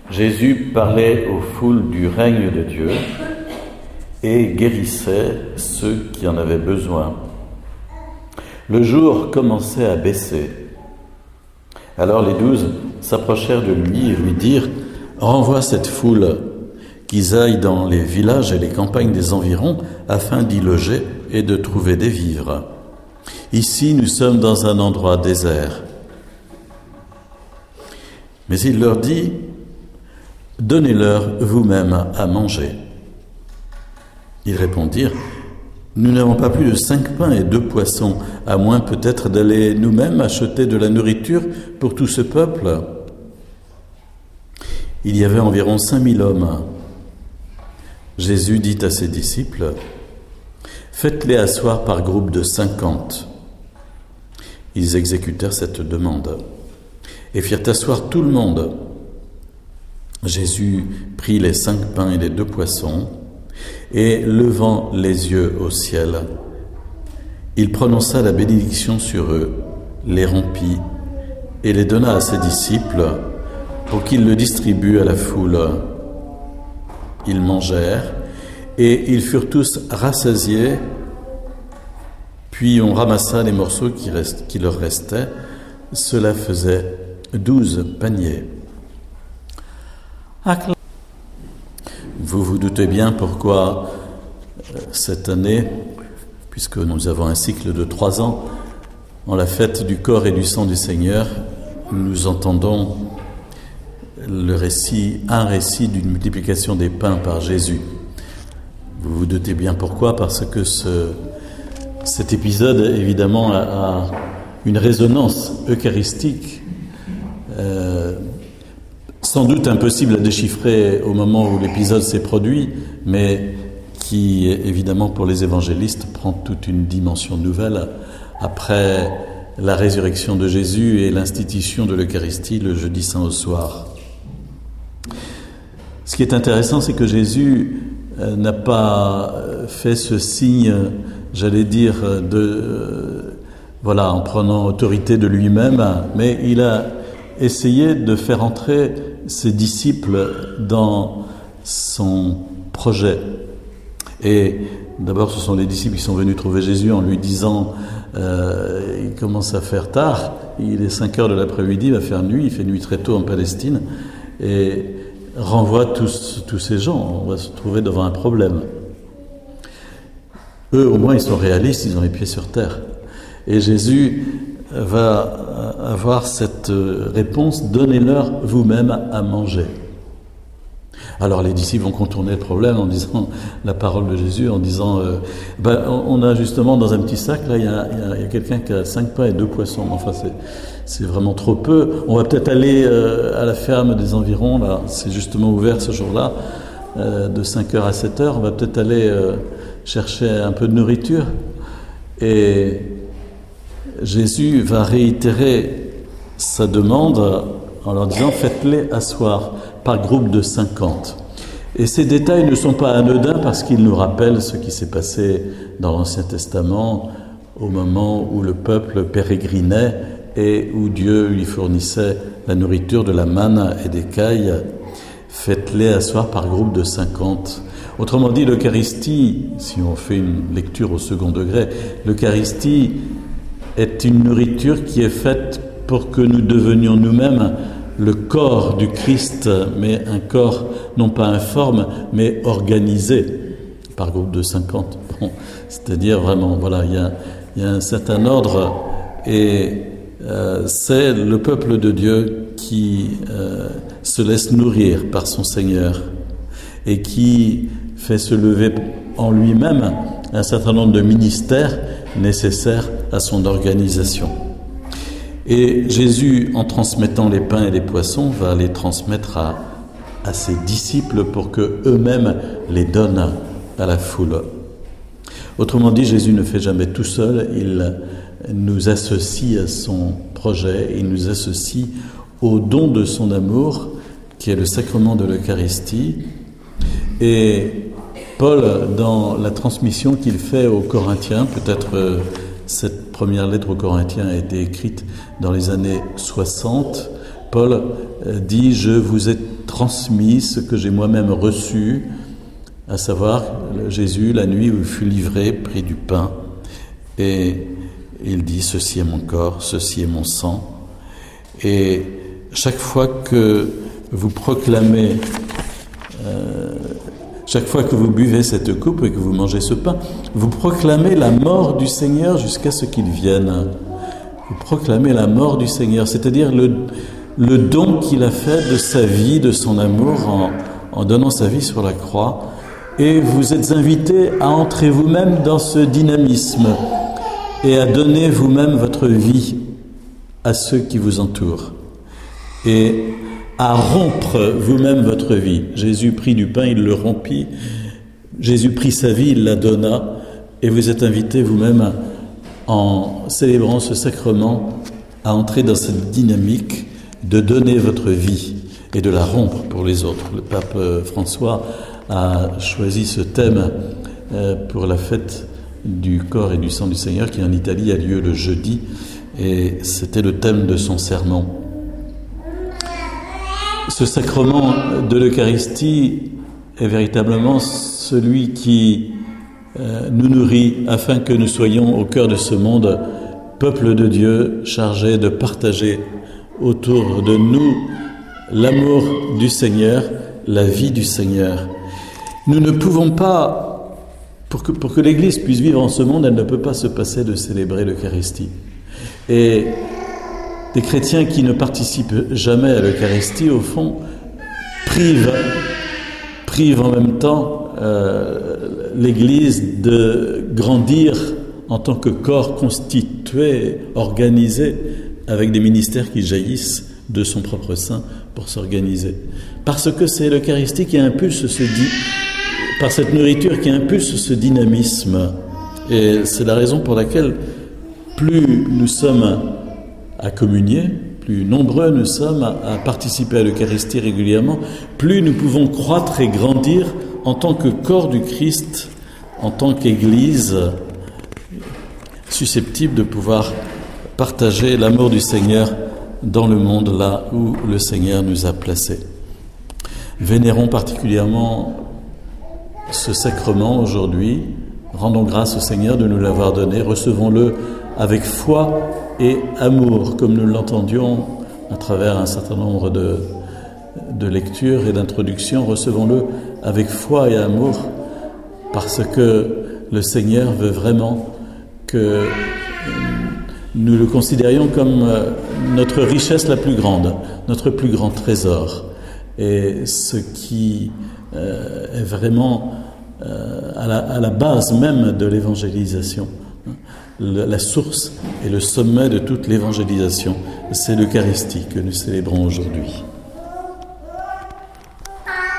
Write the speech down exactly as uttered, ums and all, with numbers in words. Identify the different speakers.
Speaker 1: Jésus parlait aux foules du règne de Dieu et guérissait ceux qui en avaient besoin. Le jour commençait à baisser. Alors les douze s'approchèrent de lui et lui dirent « Renvoie cette foule, qu'ils aillent dans les villages et les campagnes des environs afin d'y loger et de trouver des vivres. Ici, nous sommes dans un endroit désert. » Mais il leur dit « Donnez-leur vous-même à manger. » Ils répondirent « Nous n'avons pas plus de cinq pains et deux poissons, à moins peut-être d'aller nous-mêmes acheter de la nourriture pour tout ce peuple. » Il y avait environ cinq mille hommes. Jésus dit à ses disciples « Faites-les asseoir par groupe de cinquante. » Ils exécutèrent cette demande et firent asseoir tout le monde. Jésus prit les cinq pains et les deux poissons, et levant les yeux au ciel, il prononça la bénédiction sur eux, les rompit et les donna à ses disciples pour qu'ils le distribuent à la foule. Ils mangèrent et ils furent tous rassasiés, puis on ramassa les morceaux qui, rest, qui leur restaient. Cela faisait douze paniers. Vous vous doutez bien pourquoi euh, cette année, puisque nous avons un cycle de trois ans, en la fête du corps et du sang du Seigneur, nous entendons le récit, un récit d'une multiplication des pains par Jésus. Vous vous doutez bien pourquoi, parce que ce, cet épisode, évidemment, a, a une résonance eucharistique, euh, sans doute impossible à déchiffrer au moment où l'épisode s'est produit, mais qui, évidemment, pour les évangélistes, prend toute une dimension nouvelle après la résurrection de Jésus et l'institution de l'Eucharistie le jeudi saint au soir. Ce qui est intéressant, c'est que Jésus euh, n'a pas fait ce signe, j'allais dire, de, euh, voilà, en prenant autorité de lui-même, mais il a essayé de faire entrer ses disciples dans son projet. Et d'abord, ce sont les disciples qui sont venus trouver Jésus en lui disant euh, il commence à faire tard, il est cinq heures de l'après-midi, il va faire nuit, il fait nuit très tôt en Palestine, et renvoie tous, tous ces gens, on va se trouver devant un problème. Eux, au moins, ils sont réalistes, ils ont les pieds sur terre. Et Jésus va avoir cette réponse, donnez-leur vous-même à manger. Alors les disciples vont contourner le problème en disant la parole de Jésus, en disant euh, ben, on a justement dans un petit sac, là il y a, il y a, il y a quelqu'un qui a cinq pains et deux poissons, enfin c'est, c'est vraiment trop peu, on va peut-être aller euh, à la ferme des environs, là c'est justement ouvert ce jour-là, euh, de cinq heures à sept heures, on va peut-être aller euh, chercher un peu de nourriture. Et Jésus va réitérer sa demande en leur disant « Faites-les asseoir par groupe de cinquante ». Et ces détails ne sont pas anodins parce qu'ils nous rappellent ce qui s'est passé dans l'Ancien Testament au moment où le peuple pérégrinait et où Dieu lui fournissait la nourriture de la manne et des cailles. « Faites-les asseoir par groupe de cinquante ». Autrement dit, l'Eucharistie, si on fait une lecture au second degré, l'Eucharistie est une nourriture qui est faite pour que nous devenions nous-mêmes le corps du Christ, mais un corps non pas informe, mais organisé par groupe de cinquante. Bon, c'est-à-dire vraiment, voilà, il y a, il y a un certain ordre et euh, c'est le peuple de Dieu qui euh, se laisse nourrir par son Seigneur et qui fait se lever en lui-même un certain nombre de ministères nécessaires à son organisation. Et Jésus, en transmettant les pains et les poissons, va les transmettre à, à ses disciples pour qu'eux-mêmes les donnent à la foule. Autrement dit, Jésus ne fait jamais tout seul, il nous associe à son projet, il nous associe au don de son amour, qui est le sacrement de l'Eucharistie. Et Paul, dans la transmission qu'il fait aux Corinthiens, peut-être euh, cette première lettre aux Corinthiens a été écrite dans les années soixante, Paul dit « Je vous ai transmis ce que j'ai moi-même reçu », à savoir Jésus, la nuit où il fut livré, prit du pain, et il dit « Ceci est mon corps, ceci est mon sang ». Et chaque fois que vous proclamez, euh, chaque fois que vous buvez cette coupe et que vous mangez ce pain, vous proclamez la mort du Seigneur jusqu'à ce qu'il vienne. Vous proclamez la mort du Seigneur, c'est-à-dire le, le don qu'il a fait de sa vie, de son amour en, en donnant sa vie sur la croix. Et vous êtes invités à entrer vous-même dans ce dynamisme et à donner vous-même votre vie à ceux qui vous entourent et à rompre vous-même votre vie. Jésus prit du pain, il le rompit. Jésus prit sa vie, il la donna. Et vous êtes invités vous-même, en célébrant ce sacrement, à entrer dans cette dynamique de donner votre vie et de la rompre pour les autres. Le pape François a choisi ce thème pour la fête du corps et du sang du Seigneur qui en Italie a lieu le jeudi, et c'était le thème de son sermon. Ce sacrement de l'Eucharistie est véritablement celui qui euh, nous nourrit afin que nous soyons au cœur de ce monde, peuple de Dieu, chargé de partager autour de nous l'amour du Seigneur, la vie du Seigneur. Nous ne pouvons pas, pour que, pour que l'Église puisse vivre en ce monde, elle ne peut pas se passer de célébrer l'Eucharistie. Et des chrétiens qui ne participent jamais à l'Eucharistie, au fond, privent, privent en même temps euh, l'Église de grandir en tant que corps constitué, organisé, avec des ministères qui jaillissent de son propre sein pour s'organiser. Parce que c'est l'Eucharistie qui impulse ce dit, par cette nourriture qui impulse ce dynamisme. Et c'est la raison pour laquelle plus nous sommes à communier, plus nombreux nous sommes à participer à l'Eucharistie régulièrement, plus nous pouvons croître et grandir en tant que corps du Christ, en tant qu'Église, susceptible de pouvoir partager l'amour du Seigneur dans le monde là où le Seigneur nous a placés. Vénérons particulièrement ce sacrement aujourd'hui, rendons grâce au Seigneur de nous l'avoir donné, recevons-le avec foi et amour, comme nous l'entendions à travers un certain nombre de, de lectures et d'introductions, recevons-le avec foi et amour, parce que le Seigneur veut vraiment que nous le considérions comme notre richesse la plus grande, notre plus grand trésor, et ce qui euh, est vraiment euh, à, la, à la base même de l'évangélisation. La source et le sommet de toute l'évangélisation, c'est l'Eucharistie que nous célébrons aujourd'hui.